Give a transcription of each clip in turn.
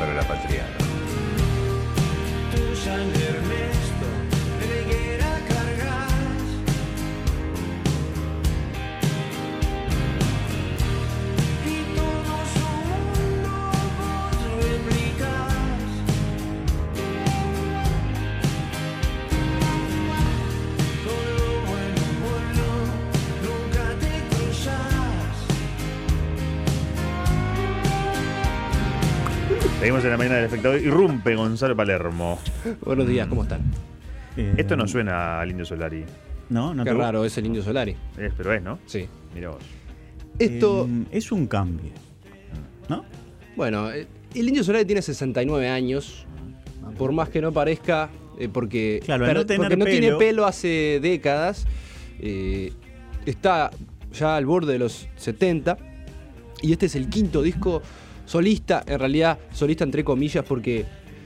para la patria. Tu San Ernesto, reguera cargas. Y todo su mundo vos replicas. Con lo bueno, nunca te cruzas. Seguimos en la mañana del espectador. Irrumpe Gonzalo Palermo. Buenos días, ¿cómo están? Esto no suena al Indio Solari. No, no Qué te- raro, es el Indio Solari. Pero es, ¿no? Sí. Mira vos. Esto, es un cambio, ¿no? bueno, el Indio Solari tiene 69 años. Por más que no parezca, porque, Claro, al no tener porque no tiene pelo- pelo hace décadas. Está ya al borde de los 70. Y este es el quinto disco solista, en realidad solista entre comillas, porque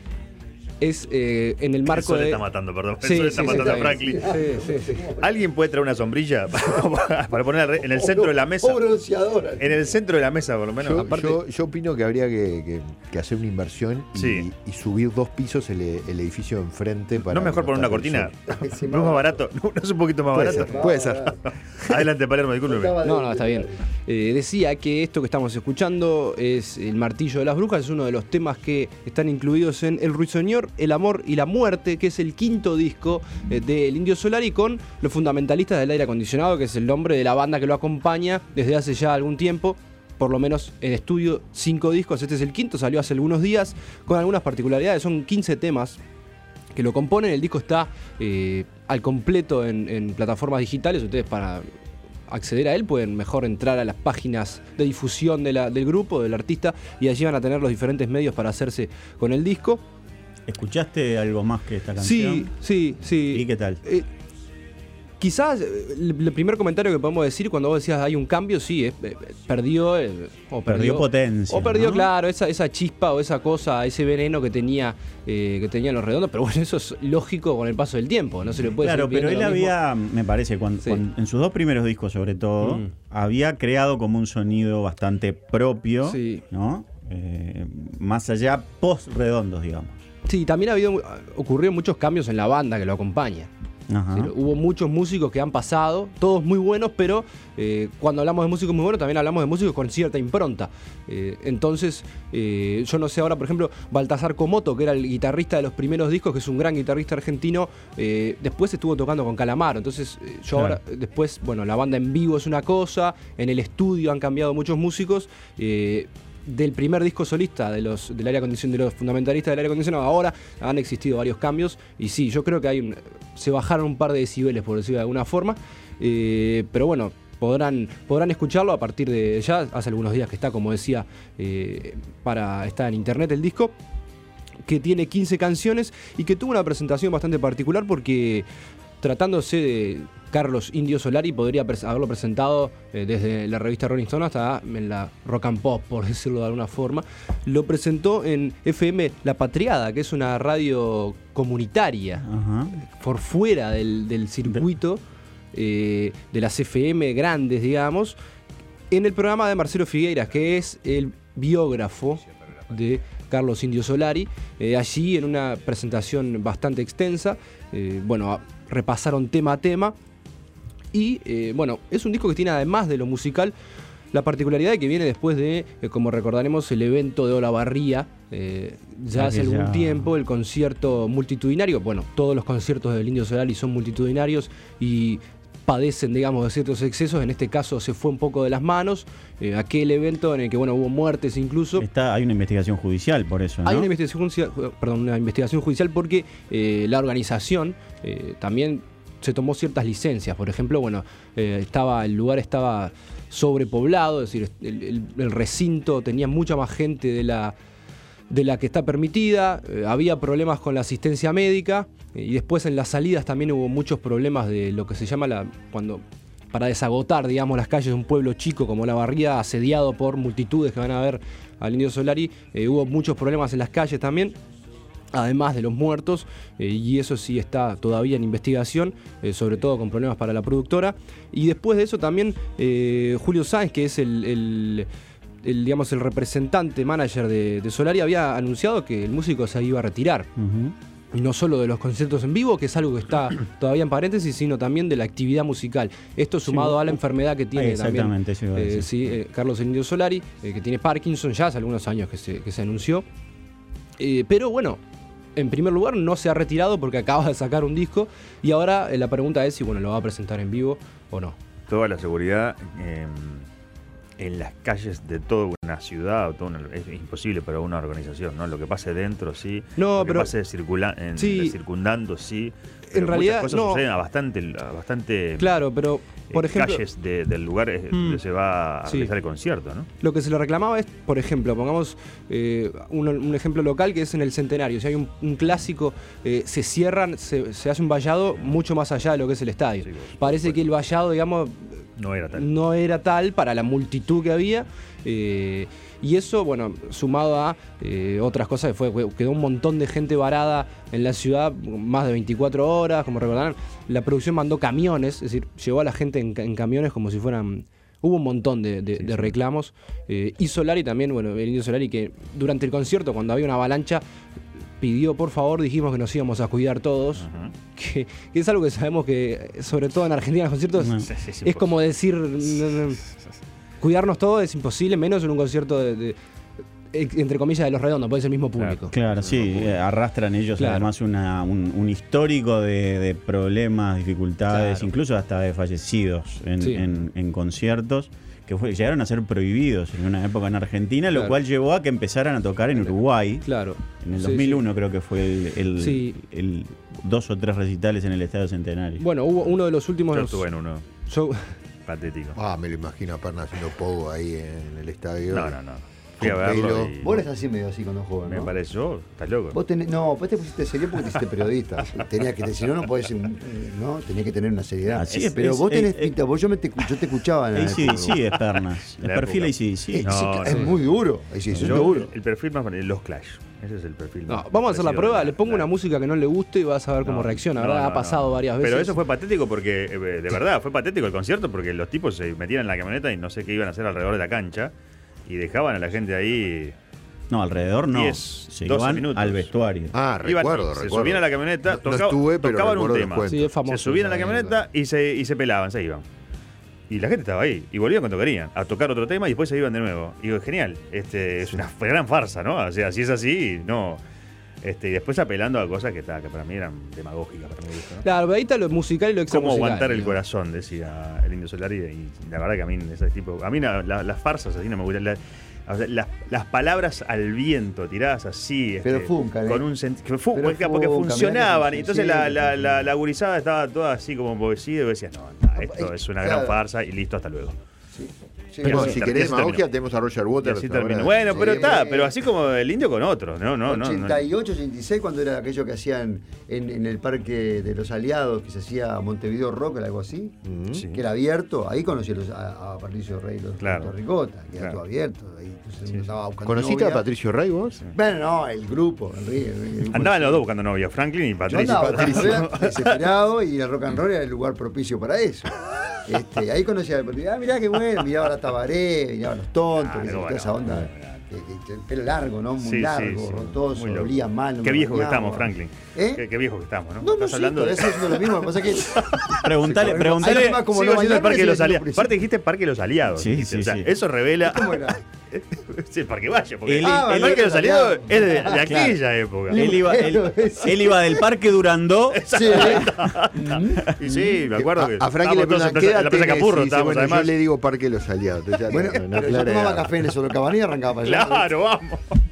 es en el marco Eso le de... está matando, perdón. Sí, Eso le sí, está sí, matando a está bien. Franklin. Sí. ¿Alguien puede traer una sombrilla para poner en el centro de la mesa? O bronceadora. En el centro de la mesa, por lo menos. Yo opino que habría que hacer una inversión Sí. y subir 2 pisos el edificio enfrente para. ¿No mejor poner una cortina? ¿No es más barato? ¿No es un poquito más barato? Puede ser. Adelante, Palermo, discúlpeme. No, está bien. Decía que esto que estamos escuchando es El Martillo de las Brujas, es uno de los temas que están incluidos en El Ruiseñor, El Amor y la Muerte, que es el quinto disco del Indio Solari, con los fundamentalistas del aire acondicionado, que es el nombre de la banda que lo acompaña desde hace ya algún tiempo. Por lo menos en estudio 5 discos, este es el quinto, salió hace algunos días, con algunas particularidades, son 15 temas que lo componen. El disco está al completo en plataformas digitales. Ustedes, para acceder a él, pueden mejor entrar a las páginas de difusión del grupo, del artista, y allí van a tener los diferentes medios para hacerse con el disco. ¿Escuchaste algo más que esta canción? Sí. ¿Y qué tal? Quizás el primer comentario que podemos decir cuando vos decías hay un cambio, sí, perdió potencia, o perdió, ¿no? claro, esa chispa o esa cosa, ese veneno que tenían los Redondos, pero bueno, eso es lógico con el paso del tiempo, no se le puede Claro, seguir pero él pidiendo lo mismo. había, me parece, en sus 2 primeros discos sobre todo, había creado como un sonido bastante propio, Sí. ¿no? Más allá post-redondos, digamos. Sí, también ocurrido muchos cambios en la banda que lo acompaña. Ajá. Sí, hubo muchos músicos que han pasado, todos muy buenos, pero cuando hablamos de músicos muy buenos también hablamos de músicos con cierta impronta. Entonces, yo no sé ahora, por ejemplo, Baltasar Comoto, que era el guitarrista de los primeros discos, que es un gran guitarrista argentino, después estuvo tocando con Calamaro. Entonces, yo Claro. ahora, después, bueno, la banda en vivo es una cosa, en el estudio han cambiado muchos músicos. Del primer disco solista de los fundamentalistas del aire acondicionado, ahora han existido varios cambios, y sí, yo creo que se bajaron un par de decibeles, por decirlo de alguna forma, pero bueno, podrán escucharlo a partir de ya, hace algunos días que está, como decía, está en internet el disco, que tiene 15 canciones y que tuvo una presentación bastante particular porque, tratándose de Carlos Indio Solari, podría haberlo presentado desde la revista Rolling Stone hasta en la Rock and Pop, por decirlo de alguna forma. Lo presentó en FM La Patriada, que es una radio comunitaria, Ajá. por fuera del circuito de las FM grandes, digamos, en el programa de Marcelo Figueiras, que es el biógrafo de Carlos Indio Solari. Allí, en una presentación bastante extensa, repasaron tema a tema. Y es un disco que tiene, además de lo musical, la particularidad de que viene después de, como recordaremos, el evento de Olavarría, ya hace algún tiempo, el concierto multitudinario. Bueno, todos los conciertos del Indio Solari son multitudinarios y padecen, digamos, de ciertos excesos. En este caso se fue un poco de las manos. Aquel evento en el que, hubo muertes incluso. Hay una investigación judicial por eso, ¿no? Hay una investigación judicial porque la organización también se tomó ciertas licencias. Por ejemplo, el lugar estaba sobrepoblado, es decir, el recinto tenía mucha más gente de la que está permitida, había problemas con la asistencia médica, y después en las salidas también hubo muchos problemas de lo que se llama para desagotar, digamos, las calles de un pueblo chico como Olavarría, asediado por multitudes que van a ver al Indio Solari. Hubo muchos problemas en las calles también, además de los muertos, y eso sí está todavía en investigación, sobre todo con problemas para la productora. Y después de eso también Julio Sáenz, que es el digamos, el representante manager de Solari había anunciado que el músico se iba a retirar. Y no solo de los conciertos en vivo, que es algo que está todavía en paréntesis, sino también de la actividad musical. Esto sumado a la enfermedad que tiene exactamente, eso iba a decir. también Carlos El Indio Solari, que tiene Parkinson ya hace algunos años que se anunció. Pero bueno, en primer lugar no se ha retirado porque acaba de sacar un disco y ahora la pregunta es si lo va a presentar en vivo o no. Toda la seguridad en las calles de toda una ciudad es imposible para una organización, ¿no? Lo que pase dentro sí, no, lo que pero pase circundando sí. En realidad muchas cosas no suceden a bastante claro, pero por ejemplo calles del lugar donde se va a realizar el concierto, ¿no? Lo que se le reclamaba es, por ejemplo, pongamos un ejemplo local que es en el Centenario. Si hay un clásico, se cierran, se hace un vallado mucho más allá de lo que es el estadio. Sí, parece que el vallado, digamos, no era tal para la multitud que había. Y eso, sumado a otras cosas, quedó un montón de gente varada en la ciudad, más de 24 horas, como recordarán. La producción mandó camiones, es decir, llevó a la gente en camiones como si fueran... Hubo un montón de reclamos. Y Solari también, el Indio Solari, que durante el concierto, cuando había una avalancha, pidió, por favor, dijimos que nos íbamos a cuidar todos. Que es algo que sabemos que, sobre todo en Argentina, en los conciertos, es como decir... Cuidarnos todos es imposible, menos en un concierto entre comillas, de Los Redondos, puede ser el mismo público. Claro, sí, arrastran ellos además un histórico de problemas, dificultades, incluso hasta de fallecidos en conciertos, que llegaron a ser prohibidos en una época en Argentina, lo cual llevó a que empezaran a tocar en Uruguay. Claro. En el 2001 creo que fue el 2 o 3 recitales en el Estadio Centenario. Bueno, hubo uno de los últimos... Yo estuve en uno. Patético. Me lo imagino a Perna haciendo pogo ahí en el estadio. No. Fui a verlo y... Vos eres así medio así con los jóvenes, ¿no? Me pareció, estás loco. Vos te pusiste serio porque te hiciste periodista. Si no, no podés ser ¿no? Tenías que tener una seriedad. Así pero vos tenés pinta, yo te escuchaba en sí, es Pernas. El perfil ahí sí. Es muy duro. Es duro. El perfil más los Clash. Ese es el perfil. Vamos a hacer la prueba, le pongo una música que no le guste y vas a ver cómo reacciona. ¿Verdad? Ha pasado varias veces. Pero eso fue patético porque, de verdad, fue patético el concierto porque los tipos se metían en la camioneta y no sé qué iban a hacer alrededor de la cancha y dejaban a la gente ahí. No, alrededor no. 12 minutos. Al vestuario. Recuerdo. Se subían a la camioneta, tocaban un tema. Sí, es famoso. Se subían a la camioneta y se pelaban, se iban. Y la gente estaba ahí. Y volvían cuando querían. A tocar otro tema y después se iban de nuevo. Y digo, genial. Es una gran farsa, ¿no? O sea, si es así, no. Y después apelando a cosas que para mí eran demagógicas. Para mí, ¿no? Claro, ahí está lo musical y lo ¿Cómo extramusical? aguantar el corazón? Decía el Indio Solari. Y la verdad que a mí ese tipo... A mí las farsas así no me gustan. Las palabras al viento tiradas así, pero funcan, con un porque funcionaban, y entonces la gurizada estaba toda así como poesía y decías, esto es una gran farsa y listo, hasta luego. Pero si querés demagogia, tenemos a Roger Waters. Bueno, pero así como el Indio con otros, no. 88, 86, cuando era aquello que hacían en el Parque de los Aliados, que se hacía Montevideo Rock, algo así, que era abierto. Ahí conocí a Patricio Rey, los Ricota, que era todo abierto. Ahí andaba buscando ¿Conociste novia. a Patricio Rey vos? Bueno, no, el grupo. Andaban los dos buscando novia, Franklin y Patricio. Yo andaba desesperado y el rock and roll era el lugar propicio para eso. Ahí conocí a mirá qué bueno, miraba a Tabaré, miraba a Los Tontos, toda esa onda. Pelo largo, ¿no? Muy largo, rotoso, olía mal. Qué viejo que estamos, Franklin. Qué viejo que estamos, ¿no? Estás hablando de eso, haciendo lo mismo. Pasa que preguntale. El Parque de los Aliados. Aparte dijiste Parque de los Aliados. Sí. Eso revela. ¿Cómo era? Sí, el Parque Valle, porque El el Parque de los Aliados es de aquella época. Él iba del Parque Durandó. Sí. Y sí, me acuerdo que a Franklin le preguntan, ¿qué en la Plaza Capurro estábamos además. Yo le digo Parque de los Aliados. Bueno, yo tomaba café en eso, lo cabanía y arrancaba para allá. Claro, vamos.